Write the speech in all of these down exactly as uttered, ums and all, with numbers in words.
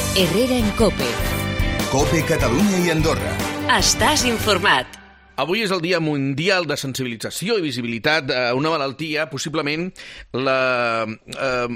Herrera en COPE. COPE Catalunya i Andorra. Estàs informat. Avui és el Dia Mundial de Sensibilització i Visibilitat d'una malaltia, possiblement la, eh,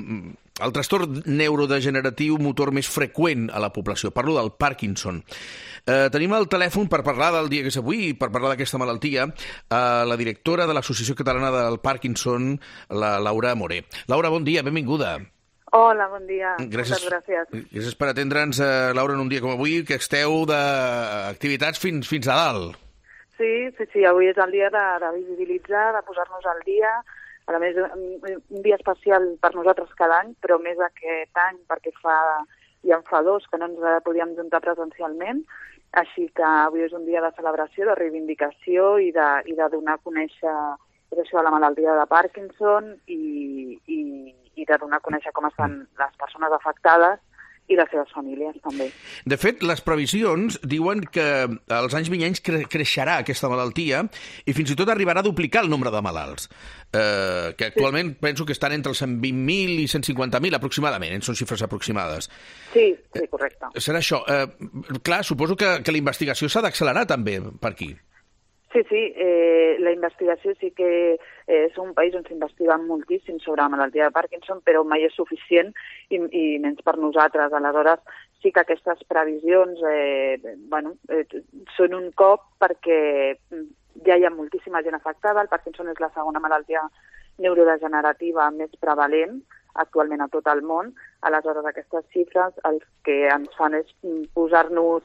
el trastorn neurodegeneratiu motor més freqüent a la població. Parlo del Parkinson. Eh, tenim al telèfon per parlar del dia que és avui i per parlar d'aquesta malaltia eh, la directora de l'Associació Catalana del Parkinson, la Laura Moré. Laura, bon dia, benvinguda. Hola, bon dia. Gràcies, Moltes gràcies. Gràcies per atendre'ns, eh, Laura, en un dia com avui, que esteu d'activitats fins, fins a dalt. Sí, sí, sí, avui és el dia de, de visibilitzar, de posar-nos al dia. A més, un dia especial per nosaltres cada any, però més aquest any, perquè fa, ja en fa dos que no ens podíem juntar presencialment, així que avui és un dia de celebració, de reivindicació i de, i de donar a conèixer això de la malaltia de Parkinson i, i, i de donar a conèixer com estan les persones afectades i les seves famílies, també. De fet, les previsions diuen que als anys vinents cre creixerà aquesta malaltia i fins i tot arribarà a duplicar el nombre de malalts, eh, que actualment sí. penso que estan entre els cent vint mil i cent cinquanta mil aproximadament, són xifres aproximades. Sí, sí, correcte. Eh, serà això. Eh, clar, suposo que, que la investigació s'ha d'accelerar també per aquí. Sí, sí, eh, la investigació sí que eh, és un país on s'investiga moltíssim sobre la malaltia de Parkinson, però mai és suficient i, i menys per nosaltres. Aleshores, sí que aquestes previsions eh, bueno, eh, són un cop perquè ja hi ha moltíssima gent afectada. El Parkinson és la segona malaltia neurodegenerativa més prevalent actualment a tot el món. Aleshores, aquestes xifres el que ens fan és posar-nos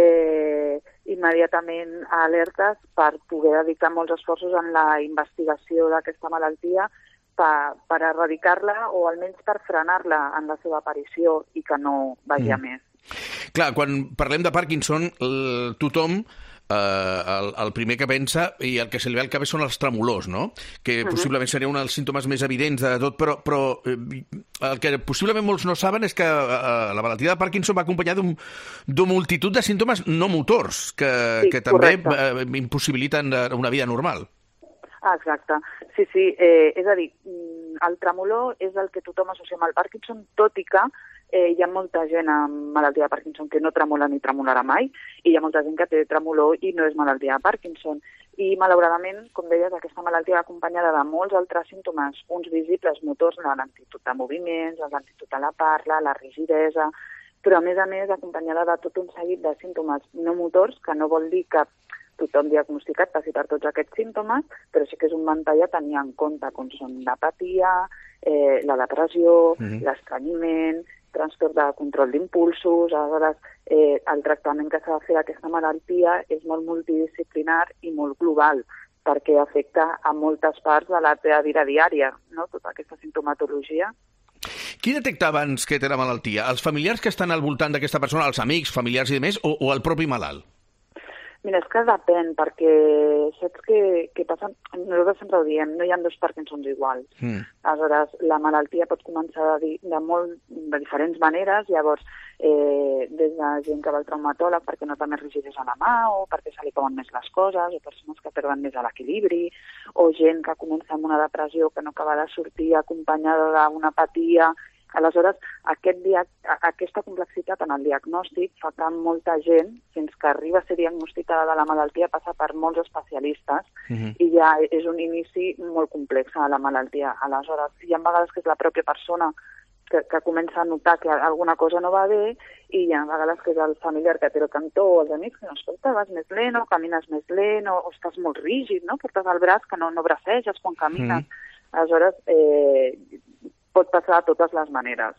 eh, immediatament alertes per poder dedicar molts esforços en la investigació d'aquesta malaltia per, per erradicar-la o almenys per frenar-la en la seva aparició i que no vagi a mm. més. Clar, quan parlem de Parkinson, el, tothom Uh, el, el primer que pensa i el que se li ve al cap són els tremolors, no? Que uh -huh. possiblement seria un dels símptomes més evidents de tot, però, però eh, el que possiblement molts no saben és que uh, la malaltia de Parkinson va acompanyada d'un multitud de símptomes no motors que, sí, que també uh, impossibiliten una vida normal. Ah, exacte. Sí, sí. Eh, és a dir, el tremolor és el que tothom associa amb el Parkinson, tot i que eh, hi ha molta gent amb malaltia de Parkinson que no tremola ni tremolarà mai, i hi ha molta gent que té tremolor i no és malaltia de Parkinson. I, malauradament, com deies, aquesta malaltia va acompanyada de molts altres símptomes, uns visibles motors, la lentitud de moviments, la lentitud a la parla, la rigidesa, però, a més a més, acompanyada de tot un seguit de símptomes no motors, que no vol dir que tothom diagnosticat passi per tots aquests símptomes, però sí que és un ventall a tenir en compte, com són l'apatia, eh, la depressió, mm-hmm. l'estranyiment, trastorn de control d'impulsos. Aleshores, eh, el tractament que s'ha de fer d'aquesta malaltia és molt multidisciplinar i molt global, perquè afecta a moltes parts de la teva vida diària, no? Tota aquesta sintomatologia. Qui detecta abans que té la malaltia? Els familiars que estan al voltant d'aquesta persona, els amics, familiars i demés, o, o el propi malalt? Mira, és que depèn, perquè saps què, què passa? Nosaltres sempre ho diem, no hi ha dos Parkinsons iguals. Mm. Aleshores, la malaltia pot començar de, de, molt, de diferents maneres, llavors, eh, des de gent que va al traumatòleg perquè nota més rigidesa a la mà, o perquè se li cauen més les coses, o persones que perden més l'equilibri, o gent que comença amb una depressió que no acaba de sortir acompanyada d'una apatia. Aleshores, aquest dia, aquesta complexitat en el diagnòstic fa que molta gent, fins que arriba a ser diagnosticada de la malaltia, passa per molts especialistes uh-huh. i ja és un inici molt complex a la malaltia. Aleshores, hi ha vegades que és la pròpia persona que, que comença a notar que alguna cosa no va bé i hi ha vegades que és el familiar que té el cantó o els amics que no, escolta, vas més lent o camines més lent o, o estàs molt rígid, no? Portes el braç que no, no braceges quan camines. Uh-huh. Aleshores, eh, pot passar de totes les maneres.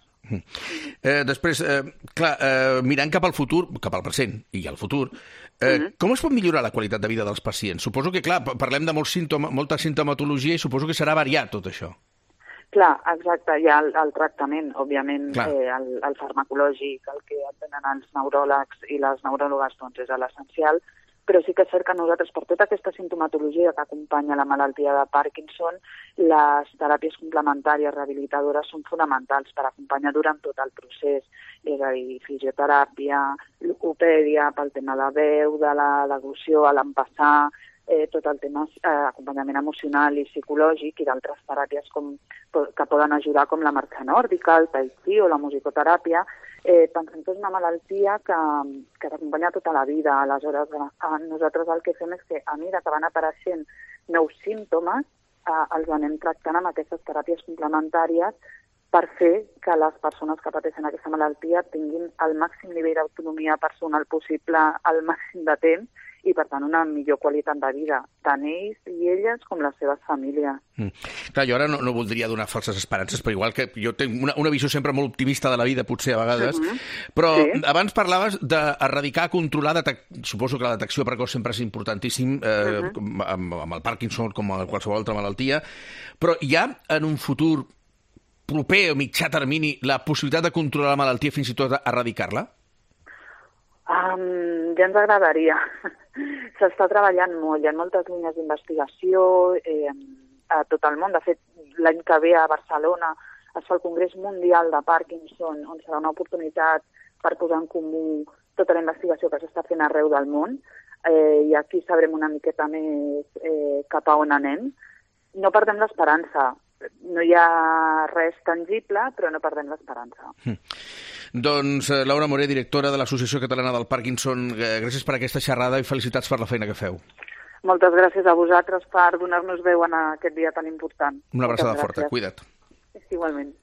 Eh, després, eh, clar, eh, mirant cap al futur, cap al present i al futur, eh, mm-hmm. com es pot millorar la qualitat de vida dels pacients? Suposo que, clar, parlem de molts símptoma, molta sintomatologia i suposo que serà variat tot això. Clar, exacte. Hi ha el, el tractament, òbviament, eh, el, el farmacològic, el que tenen els neuròlegs i les neuròlogues, doncs és l'essencial, però sí que és cert que nosaltres, per tota aquesta sintomatologia que acompanya la malaltia de Parkinson, les teràpies complementàries rehabilitadores són fonamentals per acompanyar durant tot el procés, és a dir, fisioteràpia, logopèdia, pel tema de veu, de la deglució, a l'empassar, eh, tot el tema eh, acompanyament emocional i psicològic i d'altres teràpies com, que poden ajudar com la marxa nòrdica, el tai chi o la musicoteràpia, Eh, pensem que és una malaltia que, que t'acompanya tota la vida. Aleshores, a, nosaltres el que fem és que a mesura que van apareixent nous símptomes, eh, els anem tractant amb aquestes teràpies complementàries per fer que les persones que pateixen aquesta malaltia tinguin el màxim nivell d'autonomia personal possible al màxim de temps i, per tant, una millor qualitat de vida, tant ells i elles com les seves famílies. Mm. Clar, jo ara no, no voldria donar falses esperances, però igual que jo tinc una, una visió sempre molt optimista de la vida, potser a vegades, uh-huh. però sí. Abans parlaves d'erradicar, controlar, detec... suposo que la detecció precoç sempre és importantíssim, eh, uh-huh. amb, amb el Parkinson com amb qualsevol altra malaltia, però hi ha en un futur proper o mitjà termini la possibilitat de controlar la malaltia, fins i tot erradicar-la? Um, ja ens agradaria. S'està treballant molt, hi ha moltes línies d'investigació eh, a tot el món. De fet, l'any que ve a Barcelona es fa el Congrés Mundial de Parkinson, on serà una oportunitat per posar en comú tota la investigació que s'està fent arreu del món, eh, i aquí sabrem una miqueta més eh, cap a on anem. No perdem l'esperança. No hi ha res tangible, però no perdem l'esperança. Mm. Doncs eh, Laura Moré, directora de l'Associació Catalana del Parkinson, eh, gràcies per aquesta xerrada i felicitats per la feina que feu. Moltes gràcies a vosaltres per donar-nos veu en aquest dia tan important. Una abraçada forta, cuida't. Igualment.